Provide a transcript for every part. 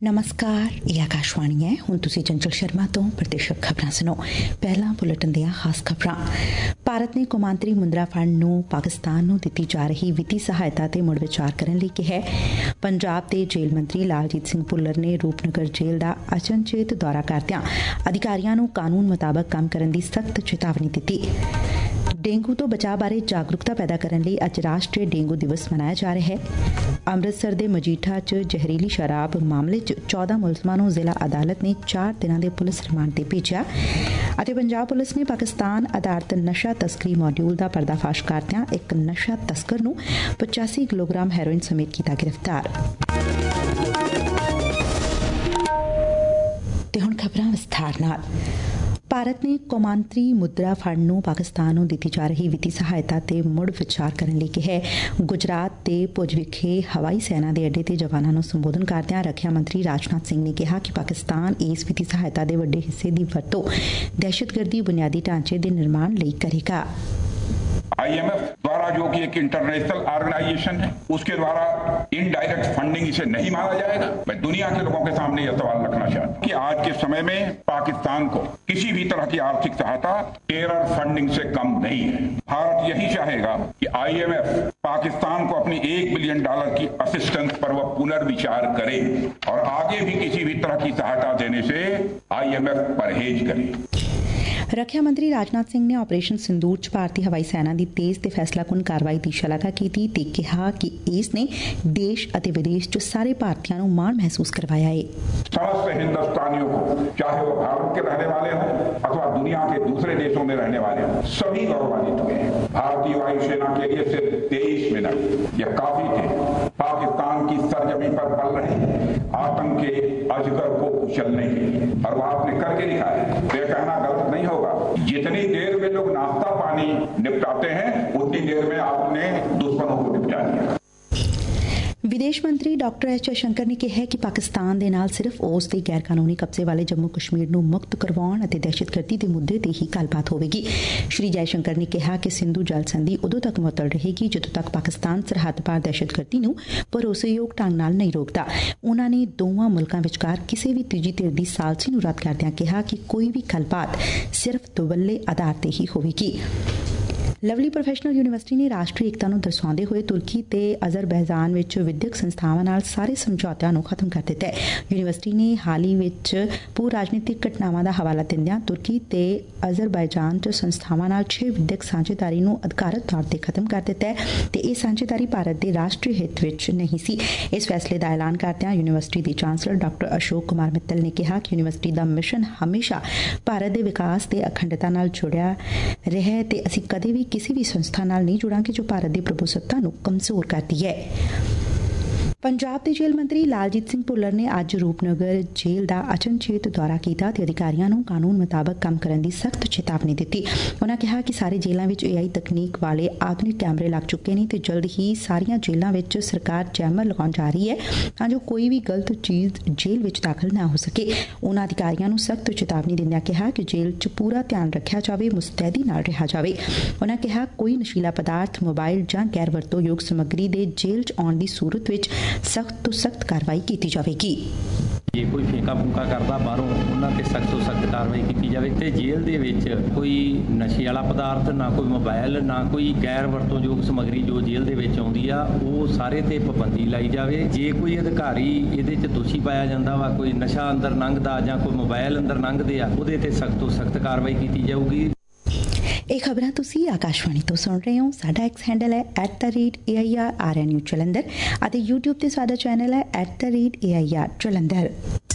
नमस्कार, ये आकाशवाणी है। हुण तुसीं चंचल शर्मा तो प्रदेशक खबरां सुनो। पहला बुलेटिन दियां खास खबरां। भारत ने कौमांतरी मुद्रा फंड ਨੂੰ ਪਾਕਿਸਤਾਨ ਨੂੰ ਦਿੱਤੀ ਜਾ ਰਹੀ ਵਿੱਤੀ ਸਹਾਇਤਾ ਤੇ ਮੁੜ ਵਿਚਾਰ ਕਰਨ ਲਈ ਕਿਹਾ। ਪੰਜਾਬ ਦੇ ਜੇਲ੍ਹ ਮੰਤਰੀ ਲਾਲਜੀਤ ਸਿੰਘ ਭੁੱਲਰ ਨੇ ਰੂਪਨਗਰ ਜੇਲ੍ਹ ਦਾ ਅਚਨਚੇਤ ਦੌਰਾ ਕਰਦਿਆਂ ਅਧਿਕਾਰੀਆਂ ਨੂੰ ਕਾਨੂੰਨ ਮੁਤਾਬਕ ਕੰਮ ਕਰਨ ਦੀ ਸਖਤ ਚੇਤਾਵਨੀ ਦਿੱਤੀ। ਡੇਂਗੂ ਤੋਂ ਬਚਾਅ ਬਾਰੇ ਜਾਗਰੂਕਤਾ ਪੈਦਾ ਕਰਨ ਲਈ ਅੱਜ ਰਾਸ਼ਟਰੀ ਡੇਂਗੂ ਦਿਵਸ ਮਨਾਇਆ ਜਾ ਰਿਹਾ ਹੈ। ਅੰਮ੍ਰਿਤਸਰ ਦੇ ਮਜੀਠਾ 'ਚ ਜ਼ਹਿਰੀਲੀ ਸ਼ਰਾਬ ਮਾਮਲੇ 'ਚ 14 ਮੁਲਜ਼ਮਾਂ ਨੂੰ ਜ਼ਿਲ੍ਹਾ ਅਦਾਲਤ ਨੇ 4 ਦਿਨਾਂ ਦੇ ਪੁਲਿਸ ਰਿਮਾਂਡ ਤੇ ਭੇਜਿਆ ਅਤੇ ਪੰਜਾਬ ਪੁਲਿਸ ਨੇ ਪਾਕਿਸਤਾਨ ਆਧਾਰਿਤ ਨਸ਼ਾ ਤਸਕਰੀ ਮੋਡਿਊਲ ਦਾ ਪਰਦਾਫਾਸ਼ ਕਰਦਿਆਂ ਇੱਕ ਨਸ਼ਾ ਤਸਕਰ ਨੂੰ 85 ਕਿਲੋਗ੍ਰਾਮ ਹੈਰੋਇਨ ਸਮੇਤ ਕੀਤਾ ਗ੍ਰਿਫਤਾਰ। ਤੇ ਹੁਣ ਖਬਰਾਂ ਵਿਸਥਾਰ ਨਾਲ। ਭਾਰਤ ਨੇ ਕੌਮਾਂਤਰੀ ਮੁਦਰਾ ਫੰਡ ਨੂੰ ਪਾਕਿਸਤਾਨ ਨੂੰ ਦਿੱਤੀ ਜਾ ਰਹੀ ਵਿੱਤੀ ਸਹਾਇਤਾ ਤੇ ਮੁੜ ਵਿਚਾਰ ਕਰਨ ਲਈ ਕਿਹਾ। ਗੁਜਰਾਤ ਦੇ ਭੁਜ ਵਿਖੇ ਹਵਾਈ ਸੈਨਾ ਦੇ ਅੱਡੇ ਤੇ ਜਵਾਨਾਂ ਨੂੰ ਸੰਬੋਧਨ ਕਰਦਿਆਂ ਰੱਖਿਆ ਮੰਤਰੀ ਰਾਜਨਾਥ ਸਿੰਘ ਨੇ ਕਿਹਾ ਕਿ ਪਾਕਿਸਤਾਨ ਇਸ ਵਿੱਤੀ ਸਹਾਇਤਾ ਦੇ ਵੱਡੇ ਹਿੱਸੇ ਦੀ ਵਰਤੋਂ ਦਹਿਸ਼ਤਗਰਦੀ ਬੁਨਿਆਦੀ ਢਾਂਚੇ ਦੇ ਨਿਰਮਾਣ ਲਈ ਕਰੇਗਾ। IMF द्वारा जो कि एक इंटरनेशनल ऑर्गेनाइजेशन है, उसके द्वारा इनडायरेक्ट फंडिंग इसे नहीं माना जाएगा। मैं दुनिया के लोगों के सामने यह सवाल रखना चाहता हूं कि आज के समय में पाकिस्तान को किसी भी तरह की आर्थिक सहायता टेरर फंडिंग से कम नहीं है। भारत यही चाहेगा कि IMF पाकिस्तान को अपनी $1 बिलियन की असिस्टेंस पर वह पुनर्विचार करे और आगे भी किसी भी तरह की सहायता देने से IMF परहेज करे। ਰੱਖਿਆ ਮੰਤਰੀ ਰਾਜਨਾਥ ਸਿੰਘ ਨੇ ਆਪਰੇਸ਼ਨ ਸਿੰਦੂਰ 'ਚ ਭਾਰਤੀ ਹਵਾਈ ਸੈਨਾ ਦੀ ਤੇਜ਼ ਤੇ ਫੈਸਲਾਕੁੰਨ ਕਾਰਵਾਈ ਦੀ ਸ਼ਲਾਘਾ ਕੀਤੀ ਤੇ ਕਿਹਾ ਕਿ ਇਸ ਨੇ ਦੇਸ਼ ਅਤੇ ਵਿਦੇਸ਼ 'ਚ ਸਾਰੇ ਭਾਰਤੀਆਂ ਨੂੰ ਮਾਣ ਮਹਿਸੂਸ ਕਰਵਾਇਆ ਹੈ। समस्त हिंदुस्तानियों को, चाहे वो भारत के रहने वाले हों अथवा दुनिया के दूसरे देशों में रहने वाले हों, सभी गौरवान्वित हुए हैं। भारतीय वायुसेना के लिए सिर्फ 23 मिनट यह काफी थे पाकिस्तान की सरजमी पर पल रहे आतंक के अजगर को कुचलने के लिए, और वह आपने करके दिखाया। यह कहना गलत नहीं होगा, जितनी देर में लोग नाश्ता पानी निपटाते हैं उतनी देर में आपने दुश्मनों को निपटा दिया। ਵਿਦੇਸ਼ ਮੰਤਰੀ ਡਾਕਟਰ ਐਸ ਜੈਸ਼ੰਕਰ ਨੇ ਕਿਹਾ ਕਿ ਪਾਕਿਸਤਾਨ ਦੇ ਨਾਲ ਸਿਰਫ ਉਸ ਦੇ ਗੈਰ ਕਾਨੂੰਨੀ ਕਬਜ਼ੇ ਵਾਲੇ ਜੰਮੂ ਕਸ਼ਮੀਰ ਨੂੰ ਮੁਕਤ ਕਰਵਾਉਣ ਅਤੇ ਦਹਿਸ਼ਤਗਰਦੀ ਦੇ ਮੁੱਦੇ ਤੇ ਹੀ ਗੱਲਬਾਤ ਹੋਵੇਗੀ। ਸ਼੍ਰੀ ਜੈਸ਼ੰਕਰ ਨੇ ਕਿਹਾ ਕਿ ਸਿੰਧੂ ਜਲ ਸੰਧੀ ਉਦੋਂ ਤੱਕ ਮੁਅੱਤਲ ਰਹੇਗੀ ਜਦੋਂ ਤੱਕ ਪਾਕਿਸਤਾਨ ਸਰਹੱਦ ਪਾਰ ਦਹਿਸ਼ਤਗਰਦੀ ਨੂੰ ਭਰੋਸੇਯੋਗ ਢੰਗ ਨਾਲ ਨਹੀਂ ਰੋਕਦਾ। ਉਨ੍ਹਾਂ ਨੇ ਦੋਵਾਂ ਮੁਲਕਾਂ ਵਿਚਕਾਰ ਕਿਸੇ ਵੀ ਤੀਜੀ ਧਿਰ ਦੀ ਸਾਲਸੀ ਨੂੰ ਰੱਦ ਕਰਦਿਆਂ ਕਿਹਾ ਕਿ ਕੋਈ ਵੀ ਗੱਲਬਾਤ ਸਿਰਫ ਦੁਵੱਲੇ ਆਧਾਰ ਤੇ ਹੀ ਹੋਵੇਗੀ। ਲਵਲੀ ਪ੍ਰੋਫੈਸ਼ਨਲ ਯੂਨੀਵਰਸਿਟੀ ਨੇ ਰਾਸ਼ਟਰੀ ਏਕਤਾ ਨੂੰ ਦਰਸਾਉਂਦੇ ਹੋਏ ਤੁਰਕੀ ਤੇ ਅਜ਼ਰਬੈਜਾਨ ਵਿੱਚ ਵਿਦਿਅਕ ਸੰਸਥਾਵਾਂ ਨਾਲ ਸਾਰੇ ਸਮਝੌਤਿਆਂ ਨੂੰ ਖਤਮ ਕਰ ਦਿੱਤਾ ਹੈ। ਯੂਨੀਵਰਸਿਟੀ ਨੇ ਹਾਲ ਹੀ ਵਿੱਚ ਭੂ ਰਾਜਨੀਤਿਕ ਘਟਨਾਵਾਂ ਦਾ ਹਵਾਲਾ ਦਿੰਦਿਆਂ ਤੁਰਕੀ ਤੇ ਅਜ਼ਰਬੈਜਾਨ 'ਚ ਸੰਸਥਾਵਾਂ ਨਾਲ 6 ਵਿਦਿਅਕ ਸਾਂਝੇਦਾਰੀ ਨੂੰ ਅਧਿਕਾਰਤ ਤੌਰ ਤੇ ਖਤਮ ਕਰ ਦਿੱਤਾ ਹੈ ਤੇ ਇਹ ਸਾਂਝੇਦਾਰੀ ਭਾਰਤ ਦੇ ਰਾਸ਼ਟਰੀ ਹਿੱਤ ਵਿੱਚ ਨਹੀਂ ਸੀ। ਇਸ ਫੈਸਲੇ ਦਾ ਐਲਾਨ ਕਰਦਿਆਂ ਯੂਨੀਵਰਸਿਟੀ ਦੇ ਚਾਂਸਲਰ ਡਾਕਟਰ ਅਸ਼ੋਕ ਕੁਮਾਰ ਮਿੱਤਲ ਨੇ ਕਿਹਾ ਕਿ ਯੂਨੀਵਰਸਿਟੀ ਦਾ ਮਿਸ਼ਨ ਹਮੇਸ਼ਾ ਭਾਰਤ ਦੇ ਵਿਕਾਸ ਤੇ ਅਖੰਡਤਾ ਨਾਲ ਜੁੜਿਆ ਰਿਹਾ ਤੇ ਅਸੀਂ ਕਦੇ ਵੀ ਕਿਸੇ ਵੀ ਸੰਸਥਾ ਨਾਲ ਨਹੀਂ ਜੁੜਾਂਗੇ ਜੋ ਭਾਰਤ ਦੀ ਪ੍ਰਭੂਸੱਤਾ ਨੂੰ ਕਮਜ਼ੋਰ ਕਰਦੀ ਹੈ। ਪੰਜਾਬ ਦੇ ਜੇਲ੍ਹ ਮੰਤਰੀ ਲਾਲਜੀਤ ਸਿੰਘ ਭੁੱਲਰ ਨੇ ਅੱਜ ਰੂਪਨਗਰ ਜੇਲ੍ਹ ਦਾ ਅਚਨਚੇਤ ਦੌਰਾ ਕੀਤਾ ਤੇ ਅਧਿਕਾਰੀਆਂ ਨੂੰ ਕਾਨੂੰਨ ਮੁਤਾਬਕ ਕੰਮ ਕਰਨ ਦੀ ਸਖਤ ਚੇਤਾਵਨੀ ਦਿੱਤੀ। ਉਨ੍ਹਾਂ ਕਿਹਾ ਕਿ ਸਾਰੇ ਜੇਲ੍ਹਾਂ ਵਿੱਚ AI ਤਕਨੀਕ ਵਾਲੇ ਆਧੁਨਿਕ ਕੈਮਰੇ ਲੱਗ ਚੁੱਕੇ ਨੇ ਤੇ ਜਲਦ ਹੀ ਸਾਰੀਆਂ ਜੇਲ੍ਹਾਂ ਵਿੱਚ ਸਰਕਾਰ ਜੈਮਰ ਲਗਾਉਣ ਜਾ ਰਹੀ ਹੈ ਤਾਂ ਜੋ ਕੋਈ ਵੀ ਗਲਤ ਚੀਜ਼ ਜੇਲ੍ਹ ਵਿੱਚ ਦਾਖਲ ਨਾ ਹੋ ਸਕੇ। ਉਨ੍ਹਾਂ ਅਧਿਕਾਰੀਆਂ ਨੂੰ ਸਖਤ ਚੇਤਾਵਨੀ ਦਿੰਦਿਆਂ ਕਿਹਾ ਕਿ ਜੇਲ੍ਹ 'ਚ ਪੂਰਾ ਧਿਆਨ ਰੱਖਿਆ ਜਾਵੇ, ਮੁਸਤੈਦੀ ਨਾਲ ਰਿਹਾ ਜਾਵੇ। ਉਨ੍ਹਾਂ ਕਿਹਾ ਕੋਈ ਨਸ਼ੀਲਾ ਪਦਾਰਥ, ਮੋਬਾਈਲ ਜਾਂ ਗੈਰ ਵਰਤੋਂਯੋਗ ਸਮੱਗਰੀ ਦੇ ਜੇਲ੍ਹ 'ਚ ਆਉਣ ਦੀ ਸੂਰਤ ਵਿੱਚ ਸਖਤ ਤੋਂ ਸਖਤ ਕਾਰਵਾਈ ਕੀਤੀ ਜਾਵੇਗੀ। ਜੇ ਕੋਈ ਫੇਂਕਾ ਫੂਕਾ ਕਰਦਾ ਬਾਹਰੋਂ ਉਹਨਾਂ ਤੇ ਸਖਤ ਤੋਂ ਸਖਤ ਕਾਰਵਾਈ ਕੀਤੀ ਜਾਵੇ ਤੇ ਜੇਲ੍ਹ ਦੇ ਵਿੱਚ ਕੋਈ ਨਸ਼ੇ ਵਾਲਾ ਪਦਾਰਥ, ਨਾ ਕੋਈ ਮੋਬਾਈਲ, ਨਾ ਕੋਈ ਗੈਰ ਵਰਤੋਂਯੋਗ ਸਮੱਗਰੀ ਜੋ ਜੇਲ੍ਹ ਦੇ ਵਿੱਚ ਆਉਂਦੀ ਆ ਉਹ ਸਾਰੇ ਤੇ ਪਾਬੰਦੀ ਲਾਈ ਜਾਵੇ। ਜੇ ਕੋਈ ਅਧਿਕਾਰੀ ਇਹਦੇ 'ਚ ਦੋਸ਼ੀ ਪਾਇਆ ਜਾਂਦਾ ਵਾ, ਕੋਈ ਨਸ਼ਾ ਅੰਦਰ ਲੰਘਦਾ ਜਾਂ ਕੋਈ ਮੋਬਾਈਲ ਅੰਦਰ ਲੰਘਦੇ ਆ, ਉਹਦੇ ਤੇ ਸਖਤ ਤੋਂ ਸਖਤ ਕਾਰਵਾਈ ਕੀਤੀ ਜਾਊਗੀ। ਇਹ ਖਬਰਾਂ ਤੁਸੀਂ ਆਕਾਸ਼ਵਾਣੀ ਤੋਂ ਸੁਣ ਰਹੇ ਹੋ। ਸਾਡਾ ਐਕਸ ਹੈਂਡਲ ਹੈ @AIRRNU ਜਲੰਧਰ ਅਤੇ YouTube ਤੇ ਸਾਡਾ ਚੈਨਲ ਹੈ @AIR ਜਲੰਧਰ।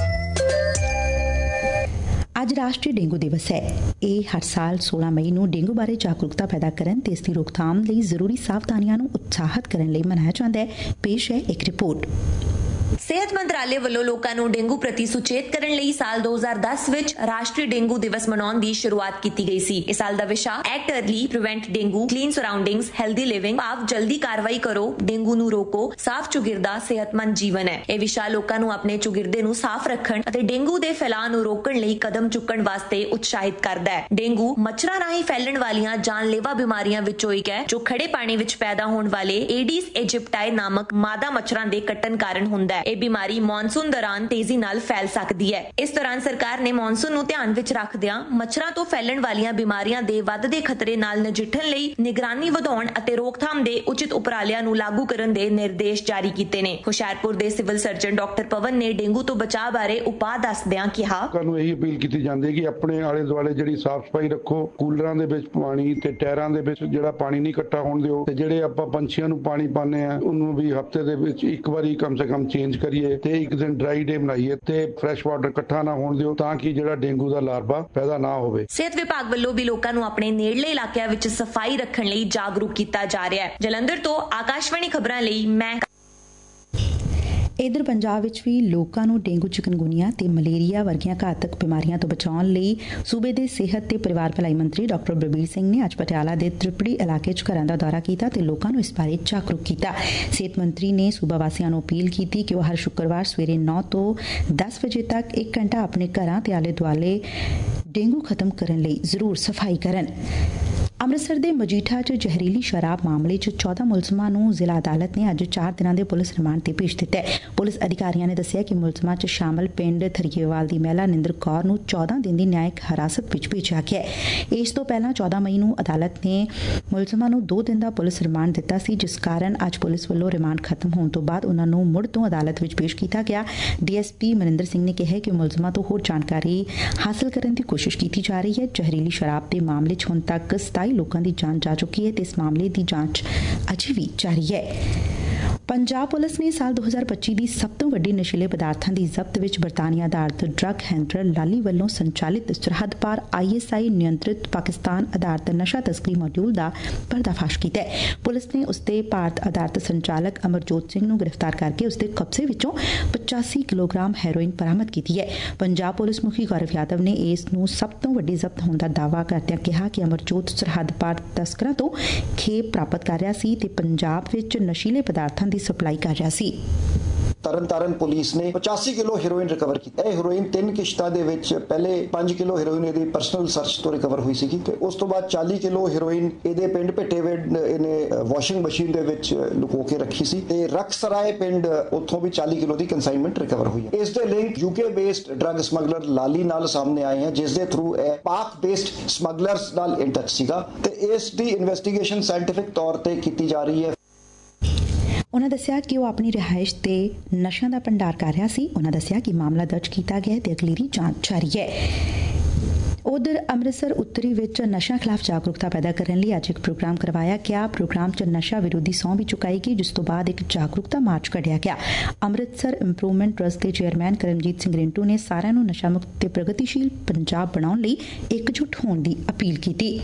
ਅੱਜ ਰਾਸ਼ਟਰੀ ਡੇਂਗੂ ਦਿਵਸ ਹੈ। ਇਹ ਹਰ ਸਾਲ 16 ਮਈ ਨੂੰ ਡੇਂਗੂ ਬਾਰੇ ਜਾਗਰੂਕਤਾ ਪੈਦਾ ਕਰਨ ਤੇ ਇਸ ਦੀ ਰੋਕਥਾਮ ਲਈ ਜ਼ਰੂਰੀ ਸਾਵਧਾਨੀਆਂ ਨੂੰ ਉਤਸ਼ਾਹਿਤ ਕਰਨ ਲਈ ਮਨਾਇਆ ਜਾਂਦਾ ਹੈ। ਪੇਸ਼ ਹੈ ਇੱਕ ਰਿਪੋਰਟ। ਸਿਹਤ ਮੰਤਰਾਲੇ ਵੱਲੋਂ ਲੋਕਾਂ ਨੂੰ ਡੇਂਗੂ ਪ੍ਰਤੀ ਸੁਚੇਤ ਕਰਨ ਲਈ ਸਾਲ 2010 ਵਿੱਚ ਰਾਸ਼ਟਰੀ ਡੇਂਗੂ ਦਿਵਸ ਮਨਾਉਣ ਦੀ ਸ਼ੁਰੂਆਤ ਕੀਤੀ ਗਈ ਸੀ। ਇਸ ਸਾਲ ਦਾ ਵਿਸ਼ਾ act early, prevent dengue, clean surroundings, healthy living, ਭਾਵ ਜਲਦੀ ਕਾਰਵਾਈ ਕਰੋ, ਡੇਂਗੂ ਨੂੰ ਰੋਕੋ, ਸਾਫ਼ ਚੁਗਿਰਦਾ, ਸਿਹਤਮੰਦ ਜੀਵਨ ਹੈ। ਇਹ ਵਿਸ਼ਾ ਲੋਕਾਂ ਨੂੰ ਆਪਣੇ ਚੁਗਿਰਦੇ ਨੂੰ ਸਾਫ਼ ਰੱਖਣ ਅਤੇ ਡੇਂਗੂ ਦੇ ਫੈਲਾਅ ਨੂੰ ਰੋਕਣ ਲਈ ਕਦਮ ਚੁੱਕਣ ਵਾਸਤੇ ਉਤਸ਼ਾਹਿਤ ਕਰਦਾ ਹੈ। ਡੇਂਗੂ ਮੱਛਰਾਂ ਰਾਹੀਂ ਫੈਲਣ ਵਾਲੀਆਂ ਜਾਨਲੇਵਾ ਬਿਮਾਰੀਆਂ ਵਿੱਚੋਂ ਇੱਕ ਹੈ ਜੋ ਖੜੇ ਪਾਣੀ ਵਿੱਚ ਪੈਦਾ ਹੋਣ ਵਾਲੇ ਏਡੀਜ਼ ਇਜਿਪਟਾਈ ਨਾਮਕ ਮਾਦਾ ਮੱਛਰਾਂ ਦੇ ਕੱਟਣ ਕਾਰਨ ਹੁੰਦਾ ਹੈ। ਇਹ ਬਿਮਾਰੀ ਮੌਨਸੂਨ ਦੌਰਾਨ ਤੇਜ਼ੀ ਨਾਲ ਫੈਲ ਸਕਦੀ ਹੈ। ਇਸ ਦੌਰਾਨ ਸਰਕਾਰ ਨੇ ਮੌਨਸੂਨ ਨੂੰ ਧਿਆਨ ਵਿੱਚ ਰੱਖਦਿਆਂ ਮੱਛਰਾਂ ਤੋਂ ਫੈਲਣ ਵਾਲੀਆਂ ਬਿਮਾਰੀਆਂ ਦੇ ਵੱਧਦੇ ਖਤਰੇ ਨਾਲ ਨਜਿੱਠਣ ਲਈ ਨਿਗਰਾਨੀ ਵਧਾਉਣ ਅਤੇ ਰੋਕਥਾਮ ਦੇ ਉਚਿਤ ਉਪਰਾਲਿਆਂ ਨੂੰ ਲਾਗੂ ਕਰਨ ਦੇ ਨਿਰਦੇਸ਼ ਜਾਰੀ ਕੀਤੇ ਨੇ। ਹੁਸ਼ਿਆਰਪੁਰ ਦੇ ਸਿਵਲ ਸਰਜਨ ਡਾਕਟਰ ਪਵਨ ਨੇ ਡੇਂਗੂ ਤੋਂ ਬਚਾਅ ਬਾਰੇ ਉਪਾਅ ਦੱਸਦਿਆਂ ਕਿਹਾ, ਸਾਨੂੰ ਇਹੀ ਅਪੀਲ ਕੀਤੀ ਜਾਂਦੀ ਹੈ ਕਿ ਆਪਣੇ ਆਲੇ ਦੁਆਲੇ ਜਿਹੜੀ ਸਾਫ਼ ਸਫਾਈ ਰੱਖੋ, ਕੂਲਰਾਂ ਦੇ ਵਿੱਚ ਪਾਣੀ ਤੇ ਟਾਇਰਾਂ ਦੇ ਵਿੱਚ ਜਿਹੜਾ ਪਾਣੀ ਨਹੀਂ ਇਕੱਠਾ ਹੋਣ ਦਿਓ, ਤੇ ਜਿਹੜੇ ਆਪਾਂ ਪੰਛੀਆਂ ਨੂੰ ਪਾਣੀ ਪਾਉਂਦੇ ਆ ਉਹਨੂੰ ਵੀ ਹਫ਼ਤੇ ਦੇ ਵਿੱਚ ਇੱਕ ਵਾਰੀ ਕਮ ਸੇ ਕਮ ਚੇਂਜ ਕਰੀਏ ਤੇ ਇੱਕ ਦਿਨ ਡਰਾਈ ਡੇ ਬਣਾਈਏ ਤੇ ਫਰੈਸ਼ ਵਾਟਰ ਇਕੱਠਾ ਨਾ ਹੋਣ ਦਿਓ ਤਾਂ ਕਿ ਜਿਹੜਾ ਡੇਂਗੂ ਦਾ ਲਾਰਵਾ ਪੈਦਾ ਨਾ ਹੋਵੇ। ਸਿਹਤ ਵਿਭਾਗ ਵੱਲੋਂ ਵੀ ਲੋਕਾਂ ਨੂੰ ਆਪਣੇ ਨੇੜਲੇ ਇਲਾਕਿਆਂ ਵਿੱਚ ਸਫਾਈ ਰੱਖਣ ਲਈ ਜਾਗਰੂਕ ਕੀਤਾ ਜਾ ਰਿਹਾ ਹੈ। ਜਲੰਧਰ ਤੋਂ ਆਕਾਸ਼ਵਾਣੀ ਖਬਰਾਂ ਲਈ ਮੈਂ ਇਧਰ ਪੰਜਾਬ ਵਿੱਚ ਵੀ ਲੋਕਾਂ ਨੂੰ ਡੇਂਗੂ, ਚਿਕਨਗੁਨੀਆ ਤੇ ਮਲੇਰੀਆ ਵਰਗੀਆਂ ਘਾਤਕ ਬਿਮਾਰੀਆਂ ਤੋਂ ਬਚਾਉਣ ਲਈ ਸੂਬੇ ਦੇ ਸਿਹਤ ਤੇ ਪਰਿਵਾਰ ਭਲਾਈ ਮੰਤਰੀ ਡਾਕਟਰ ਬਲਬੀਰ ਸਿੰਘ ਨੇ ਅੱਜ ਪਟਿਆਲਾ ਦੇ ਤ੍ਰਿਪੜੀ ਇਲਾਕੇ 'ਚ ਘਰਾਂ ਦਾ ਦੌਰਾ ਕੀਤਾ ਤੇ ਲੋਕਾਂ ਨੂੰ ਇਸ ਬਾਰੇ ਜਾਗਰੂਕ ਕੀਤਾ। ਸਿਹਤ ਮੰਤਰੀ ਨੇ ਸੂਬਾ ਵਾਸੀਆਂ ਨੂੰ ਅਪੀਲ ਕੀਤੀ ਕਿ ਉਹ ਹਰ ਸ਼ੁੱਕਰਵਾਰ ਸਵੇਰੇ 9 ਤੋਂ 10 ਵਜੇ ਤੱਕ 1 ਘੰਟਾ ਆਪਣੇ ਘਰਾਂ ਤੇ ਆਲੇ ਦੁਆਲੇ ਡੇਂਗੂ ਖਤਮ ਕਰਨ ਲਈ ਜ਼ਰੂਰ ਸਫਾਈ ਕਰਨ। ਅੰਮ੍ਰਿਤਸਰ ਦੇ ਮਜੀਠਾ 'ਚ ਜ਼ਹਿਰੀਲੀ ਸ਼ਰਾਬ ਮਾਮਲੇ 'ਚ 14 ਮੁਲਜ਼ਮਾਂ ਨੂੰ ਜ਼ਿਲ੍ਹਾ ਅਦਾਲਤ ਨੇ ਅੱਜ 4 ਦਿਨਾਂ ਦੇ ਪੁਲਿਸ ਰਿਮਾਂਡ ਤੇ ਭੇਜ ਦਿੱਤਾ ਹੈ। ਪੁਲਿਸ ਅਧਿਕਾਰੀਆਂ ਨੇ ਦੱਸਿਆ ਕਿ ਮੁਲਜ਼ਮਾਂ 'ਚ ਸ਼ਾਮਲ ਪਿੰਡ ਥਰੀਏਵਾਲ ਦੀ ਮਹਿਲਾ ਨਿੰਦਰ ਕੌਰ ਨੂੰ 14 ਦਿਨ ਦੀ ਨਿਆਇਕ ਹਿਰਾਸਤ ਵਿੱਚ ਭੇਜਿਆ ਗਿਆ ਹੈ। ਇਸ ਤੋਂ ਪਹਿਲਾਂ 14 ਮਈ ਨੂੰ ਅਦਾਲਤ ਨੇ ਮੁਲਜ਼ਮਾਂ ਨੂੰ 2 ਦਿਨ ਦਾ ਪੁਲਿਸ ਰਿਮਾਂਡ ਦਿੱਤਾ ਸੀ, ਜਿਸ ਕਾਰਨ ਅੱਜ ਪੁਲਿਸ ਵੱਲੋਂ ਰਿਮਾਂਡ ਖਤਮ ਹੋਣ ਤੋਂ ਬਾਅਦ ਉਨ੍ਹਾਂ ਨੂੰ ਮੁੜ ਤੋਂ ਅਦਾਲਤ ਵਿੱਚ ਪੇਸ਼ ਕੀਤਾ ਗਿਆ। ਡੀਐਸਪੀ ਮਨਿੰਦਰ ਸਿੰਘ ਨੇ ਕਿਹਾ ਕਿ ਮੁਲਜ਼ਮਾਂ ਤੋਂ ਹੋਰ ਜਾਣਕਾਰੀ ਹਾਸਲ ਕਰਨ ਦੀ ਕੋਸ਼ਿਸ਼ ਕੀਤੀ ਜਾ ਰਹੀ ਹੈ। ਜ਼ਹਿਰੀਲੀ ਸ਼ਰਾਬ ਦੇ ਮਾਮਲੇ 'ਚ ਹੁਣ ਤੱਕ 27 ਲੋਕਾਂ ਦੀ ਜਾਂਚ ਜਾ ਚੁੱਕੀ ਹੈ ਤੇ ਇਸ ਮਾਮਲੇ ਦੀ ਜਾਂਚ ਅਜੇ ਵੀ ਜਾਰੀ ਹੈ। ਪੰਜਾਬ ਪੁਲਿਸ ਨੇ ਸਾਲ 2025 ਦੀ ਸਭ ਤੋਂ ਵੱਡੀ ਨਸ਼ੀਲੇ ਪਦਾਰਥਾਂ ਦੀ ਜ਼ਬਤ ਵਿੱਚ ਬਰਤਾਨੀਆ ਆਧਾਰਿਤ ਡਰੱਗ ਹੈਂਡਲਰ ਲਾਲੀ ਵੱਲੋਂ ਸੰਚਾਲਿਤ ਸਰਹੱਦ ਪਾਰ ISI ਨਿਯੰਤਰਿਤ ਪਾਕਿਸਤਾਨ ਆਧਾਰਿਤ ਨਸ਼ਾ ਤਸਕਰੀ ਮੋਡਿਊਲ ਦਾ ਪਰਦਾਫਾਸ਼ ਕੀਤਾ ਹੈ। ਪੁਲਿਸ ਨੇ ਉਸਦੇ ਭਾਰਤ ਆਧਾਰਿਤ ਸੰਚਾਲਕ ਅਮਰਜੋਤ ਸਿੰਘ ਨੂੰ ਗ੍ਰਿਫਤਾਰ ਕਰਕੇ ਉਸਦੇ ਕਬਜ਼ੇ ਵਿੱਚੋਂ 85 ਕਿਲੋਗ੍ਰਾਮ ਹੈਰੋਇਨ ਬਰਾਮਦ ਕੀਤੀ ਹੈ। ਪੰਜਾਬ ਪੁਲਿਸ ਮੁਖੀ ਗੌਰਵ ਯਾਦਵ ਨੇ ਇਸ ਨੂੰ ਸਭ ਤੋਂ ਵੱਡੀ ਜ਼ਬਤ ਹੋਣ ਦਾ ਦਾਅਵਾ ਕਰਦਿਆਂ ਕਿਹਾ ਕਿ ਅਮਰਜੋਤ ਸਰਹੱਦ ਪਾਰ ਤਸਕਰਾਂ ਤੋਂ ਖੇਪ ਪ੍ਰਾਪਤ ਕਰ ਰਿਹਾ ਸੀ ਤੇ ਪੰਜਾਬ ਵਿੱਚ ਨਸ਼ੀਲੇ ਪਦਾਰਥਾਂ ਦੀ ਸਪਲਾਈ ਕਰ ਰਿਹਾ ਸੀ। ਤਰਨਤਾਰਨ ਪੁਲਿਸ ਨੇ 85 ਕਿਲੋ ਹੈਰੋਇਨ ਰਿਕਵਰ ਕੀਤੀ। ਇਹ ਹੈਰੋਇਨ 3 ਕਿਸ਼ਤਾਂ ਦੇ ਵਿੱਚ ਪਹਿਲੇ 5 ਕਿਲੋ ਹੈਰੋਇਨ ਇਹਦੀ ਪਰਸਨਲ ਸਰਚ ਤੋਂ ਰਿਕਵਰ ਹੋਈ ਸੀਗੀ ਤੇ ਉਸ ਤੋਂ ਬਾਅਦ 40 ਕਿਲੋ ਹੈਰੋਇਨ ਇਹਦੇ ਪਿੰਡ ਭਿੱਟੇਵੇਡ ਇਹਨੇ ਵਾਸ਼ਿੰਗ ਮਸ਼ੀਨ ਦੇ ਵਿੱਚ ਲੁਕੋ ਕੇ ਰੱਖੀ ਸੀ ਤੇ ਰਕਸਰਾਏ ਪਿੰਡ ਉੱਥੋਂ ਵੀ 40 ਕਿਲੋ ਦੀ ਕੰਸਾਈਨਮੈਂਟ ਰਿਕਵਰ ਹੋਈ ਹੈ। ਇਸ ਦੇ link UK based drug smuggler Lali ਨਾਲ ਸਾਹਮਣੇ ਆਏ ਹਨ, ਜਿਸ ਦੇ ਥਰੂ ਇਹ ਪਾਕ ਬੇਸਡ ਸਮਗਲਰਸ ਨਾਲ ਇਨ ਟੱਚ ਸੀਗਾ ਤੇ ਇਸ ਦੀ ਇਨਵੈਸਟੀਗੇਸ਼ਨ ਸਾਇੰਟੀਫਿਕ ਤੌਰ ਤੇ ਕੀਤੀ ਜਾ ਰਹੀ ਹੈ। ਉਨ੍ਹਾਂ ਦੱਸਿਆ ਕਿ ਉਹ ਆਪਣੀ ਰਿਹਾਇਸ਼ ਤੇ ਨਸ਼ਿਆਂ ਦਾ ਭੰਡਾਰ ਕਰ ਰਿਹਾ ਸੀ। ਉਨ੍ਹਾਂ ਦੱਸਿਆ ਕਿ ਮਾਮਲਾ ਦਰਜ ਕੀਤਾ ਗਿਆ ਤੇ ਅਗਲੇਰੀ ਜਾਂਚ ਜਾਰੀ ਹੈ। ਉਧਰ ਅੰਮ੍ਰਿਤਸਰ ਉੱਤਰੀ ਵਿੱਚ ਨਸ਼ਾ ਖਿਲਾਫ ਜਾਗਰੂਕਤਾ ਪੈਦਾ ਕਰਨ ਲਈ ਅੱਜ ਇੱਕ ਪ੍ਰੋਗਰਾਮ ਕਰਵਾਇਆ ਗਿਆ। ਪ੍ਰੋਗਰਾਮ 'ਚ ਨਸ਼ਾ ਵਿਰੋਧੀ ਸਹੁੰ ਵੀ ਚੁਕਾਈ ਗਈ, ਜਿਸ ਤੋਂ ਬਾਅਦ ਇੱਕ ਜਾਗਰੂਕਤਾ ਮਾਰਚ ਕੱਢਿਆ ਗਿਆ। ਅੰਮ੍ਰਿਤਸਰ ਇੰਪਰੂਵਮੈਂਟ ਟਰਸਟ ਦੇ ਚੇਅਰਮੈਨ ਕਰਮਜੀਤ ਸਿੰਘ ਰਿੰਟੂ ਨੇ ਸਾਰਿਆਂ ਨੂੰ ਨਸ਼ਾ ਮੁਕਤ ਤੇ ਪ੍ਰਗਤੀਸ਼ੀਲ ਪੰਜਾਬ ਬਣਾਉਣ ਲਈ ਇਕਜੁੱਟ ਹੋਣ ਦੀ ਅਪੀਲ ਕੀਤੀ।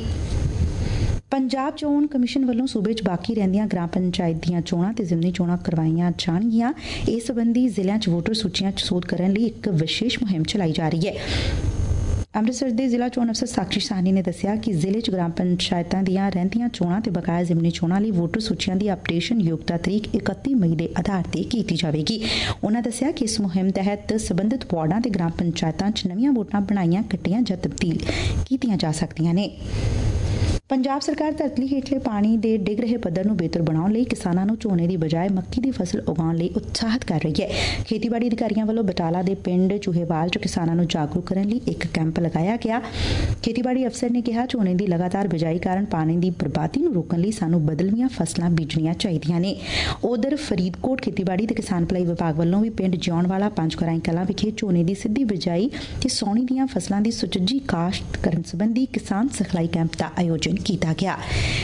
ਪੰਜਾਬ ਚੋਣ ਕਮਿਸ਼ਨ ਵੱਲੋਂ ਸੂਬੇ 'ਚ ਬਾਕੀ ਰਹਿੰਦੀਆਂ ਗ੍ਰਾਮ ਪੰਚਾਇਤ ਦੀਆਂ ਚੋਣਾਂ ਤੇ ਜ਼ਿਮਨੀ ਚੋਣਾਂ ਕਰਵਾਈਆਂ ਜਾਣਗੀਆਂ। ਇਸ ਸੰਬੰਧੀ ਜ਼ਿਲ੍ਹਿਆਂ 'ਚ ਵੋਟਰ ਸੂਚੀਆਂ 'ਚ ਸੋਧ ਕਰਨ ਲਈ ਇੱਕ ਵਿਸ਼ੇਸ਼ ਮੁਹਿੰਮ ਚਲਾਈ ਜਾ ਰਹੀ ਹੈ। ਅੰਮ੍ਰਿਤਸਰ ਦੇ ਜ਼ਿਲ੍ਹਾ ਚੋਣ ਅਫਸਰ ਸਾਕਸ਼ੀ ਸਾਹਨੀ ਨੇ ਦੱਸਿਆ ਕਿ ਜ਼ਿਲ੍ਹੇ 'ਚ ਗ੍ਰਾਮ ਪੰਚਾਇਤਾਂ ਦੀਆਂ ਰਹਿੰਦੀਆਂ ਚੋਣਾਂ ਤੇ ਬਕਾਇਆ ਜ਼ਿਮਨੀ ਚੋਣਾਂ ਲਈ ਵੋਟਰ ਸੂਚੀਆਂ ਦੀ ਅਪਡੇਸ਼ਨ ਯੋਗਤਾ ਤਰੀਕ 31 ਮਈ ਦੇ ਆਧਾਰ ਤੇ ਕੀਤੀ ਜਾਵੇਗੀ। ਉਨ੍ਹਾਂ ਦੱਸਿਆ ਕਿ ਇਸ ਮੁਹਿੰਮ ਤਹਿਤ ਸਬੰਧਤ ਵਾਰਡਾਂ ਤੇ ਗ੍ਰਾਮ ਪੰਚਾਇਤਾਂ 'ਚ ਨਵੀਆਂ ਵੋਟਾਂ ਬਣਾਈਆਂ, ਕੱਟੀਆਂ ਜਾਂ ਤਬਦੀਲ ਕੀਤੀਆਂ ਜਾ ਸਕਦੀਆਂ ਨੇ। ਪੰਜਾਬ ਸਰਕਾਰ ਧਰਤੀ ਹੇਠਲੇ ਪਾਣੀ ਦੇ ਡਿੱਗ ਰਹੇ ਪੱਧਰ ਨੂੰ ਬਿਹਤਰ ਬਣਾਉਣ ਲਈ ਕਿਸਾਨਾਂ ਨੂੰ ਝੋਨੇ ਦੀ ਬਜਾਏ ਮੱਕੀ ਦੀ ਫਸਲ ਉਗਾਉਣ ਲਈ ਉਤਸ਼ਾਹਿਤ ਕਰ ਰਹੀ ਹੈ। ਖੇਤੀਬਾੜੀ ਅਧਿਕਾਰੀਆਂ ਵੱਲੋਂ ਬਟਾਲਾ ਦੇ ਪਿੰਡ ਚੂਹੇਵਾਲ 'ਚ ਕਿਸਾਨਾਂ ਨੂੰ ਜਾਗਰੂਕ ਕਰਨ ਲਈ ਇੱਕ ਕੈਂਪ ਲਗਾਇਆ ਗਿਆ। ਖੇਤੀਬਾੜੀ ਅਫਸਰ ਨੇ ਕਿਹਾ, ਝੋਨੇ ਦੀ ਲਗਾਤਾਰ ਬਿਜਾਈ ਕਾਰਨ ਪਾਣੀ ਦੀ ਬਰਬਾਦੀ ਨੂੰ ਰੋਕਣ ਲਈ ਸਾਨੂੰ ਬਦਲਵੀਆਂ ਫਸਲਾਂ ਬੀਜਣੀਆਂ ਚਾਹੀਦੀਆਂ ਨੇ। ਉਧਰ ਫਰੀਦਕੋਟ ਖੇਤੀਬਾੜੀ ਤੇ ਕਿਸਾਨ ਭਲਾਈ ਵਿਭਾਗ ਵੱਲੋਂ ਵੀ ਪਿੰਡ ਜਿਉਣਵਾਲਾ ਪੰਜਕਰਾਈ ਕਲਾਂ ਵਿਖੇ ਝੋਨੇ ਦੀ ਸਿੱਧੀ ਬਿਜਾਈ ਤੇ ਸਾਉਣੀ ਦੀਆਂ ਫਸਲਾਂ ਦੀ ਸੁਚੱਜੀ ਕਾਸ਼ਤ ਕਰਨ ਸੰਬੰਧੀ ਕਿਸਾਨ ਸਿਖਲਾਈ ਕੈਂਪ ਦਾ ਆਯੋਜਨ ਕੀਤਾ ਗਿਆ।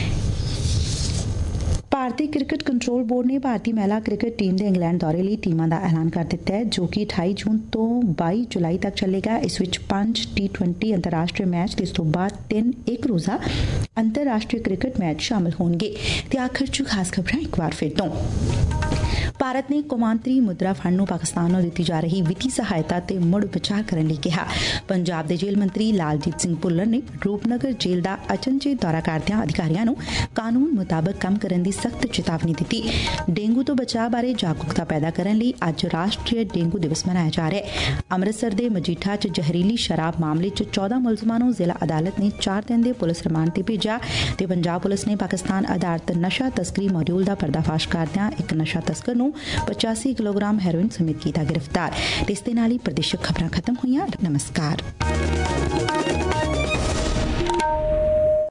ਭਾਰਤੀ ਕ੍ਰਿਕਟ ਕੰਟਰੋਲ ਬੋਰਡ ਨੇ ਭਾਰਤੀ ਮਹਿਲਾ ਕ੍ਰਿਕਟ ਟੀਮ ਦੇ ਇੰਗਲੈਂਡ ਦੌਰੇ ਲਈ ਟੀਮਾਂ ਦਾ ਐਲਾਨ ਕਰ ਦਿੱਤਾ ਹੈ, ਜੋ ਕਿ 28 ਜੂਨ ਤੋਂ 22 ਜੁਲਾਈ ਤੱਕ ਚੱਲੇਗਾ। ਇਸ ਵਿੱਚ 5 T20 ਅੰਤਰਰਾਸ਼ਟਰੀ ਮੈਚ ਤੇ ਇਸ ਤੋਂ ਬਾਅਦ 3 ਇੱਕ ਰੋਜ਼ਾ ਅੰਤਰਰਾਸ਼ਟਰੀ ਕ੍ਰਿਕਟ ਮੈਚ ਸ਼ਾਮਲ ਹੋਣਗੇ। ਤੇ ਆਖਰ 'ਚ ਖਾਸ ਖਬਰਾਂ ਇੱਕ ਵਾਰ ਫਿਰ ਤੋਂ। ਭਾਰਤ ਨੇ ਕੌਮਾਂਤਰੀ ਮੁਦਰਾ ਫੰਡ ਨੂੰ ਪਾਕਿਸਤਾਨ ਨੂੰ ਦਿੱਤੀ ਜਾ ਰਹੀ ਵਿੱਤੀ ਸਹਾਇਤਾ ਤੇ ਮੁੜ ਵਿਚਾਰ ਕਰਨ ਲਈ ਕਿਹਾ। ਪੰਜਾਬ ਦੇ ਜੇਲ੍ਹ ਮੰਤਰੀ ਲਾਲਜੀਤ ਸਿੰਘ ਭੁੱਲਰ ਨੇ ਰੂਪਨਗਰ ਜੇਲ੍ਹ ਦਾ ਅਚਨਚੇਤ ਦੌਰਾ ਕਰਦਿਆਂ ਅਧਿਕਾਰੀਆਂ ਨੂੰ ਕਾਨੂੰਨ ਮੁਤਾਬਕ ਕੰਮ ਕਰਨ ਦੀ ਸਖਤ ਚੇਤਾਵਨੀ ਦਿੱਤੀ। ਡੇਂਗੂ ਤੋਂ ਬਚਾਅ ਬਾਰੇ ਜਾਗਰੂਕਤਾ ਪੈਦਾ ਕਰਨ ਲਈ ਅੱਜ ਰਾਸ਼ਟਰੀ ਡੇਂਗੂ ਦਿਵਸ ਮਨਾਇਆ ਜਾ ਰਿਹਾ ਹੈ। ਅੰਮ੍ਰਿਤਸਰ ਦੇ ਮਜੀਠਾ 'ਚ ਜ਼ਹਿਰੀਲੀ ਸ਼ਰਾਬ ਮਾਮਲੇ 'ਚ 14 ਮੁਲਜ਼ਮਾਂ ਨੂੰ ਜ਼ਿਲ੍ਹਾ ਅਦਾਲਤ ਨੇ 4 ਦਿਨ ਦੇ ਪੁਲਿਸ ਰਿਮਾਂਡ ਤੇ ਭੇਜਿਆ ਤੇ ਪੰਜਾਬ ਪੁਲਿਸ ਨੇ ਪਾਕਿਸਤਾਨ ਆਧਾਰਿਤ ਨਸ਼ਾ ਤਸਕਰੀ ਮੋਡਿਊਲ ਦਾ ਪਰਦਾਫਾਸ਼ ਕਰਦਿਆਂ ਇੱਕ ਨਸ਼ਾ ਤਸਕਰ ਨੂੰ ਕੋਲੋਂ 85 ਕਿਲੋਗ੍ਰਾਮ ਹੈਰੋਇਨ ਸਮੇਤ ਕੀਤਾ ਗ੍ਰਿਫਤਾਰ। ਇਸ ਦੇ ਨਾਲ ਹੀ ਪ੍ਰਦੇਸ਼ਕ ਖਬਰਾਂ ਖਤਮ ਹੋਈਆਂ। ਨਮਸਕਾਰ।